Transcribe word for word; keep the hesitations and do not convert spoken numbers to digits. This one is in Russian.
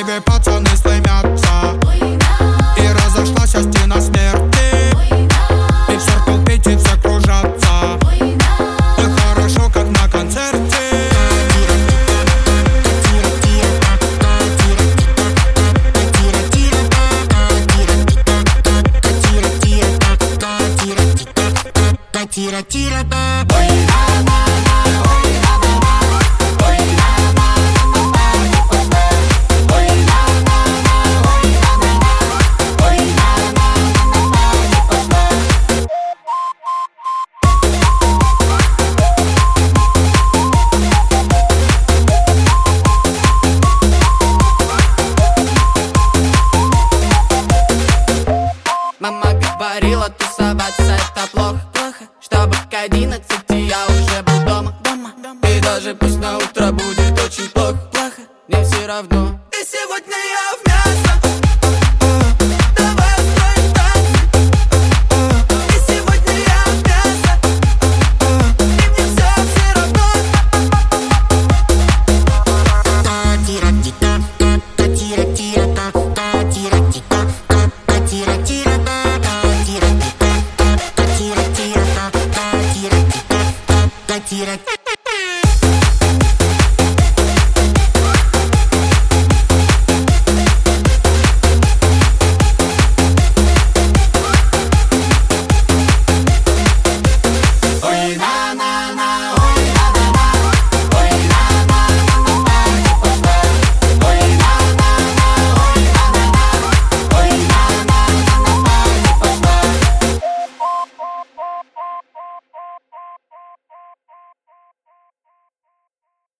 двигай, пацаны слымятся. И разошлась стена смерти. И в церковь птицы кружатся. И хорошо, как на концерте. Тира-тира, ой, мама говорила, тусоваться это плохо, плохо. Чтобы к одиннадцати я уже был дома, дома, дома. И даже пусть на утро будет очень плохо, плохо. Мне все равно. И сегодня я в мясо.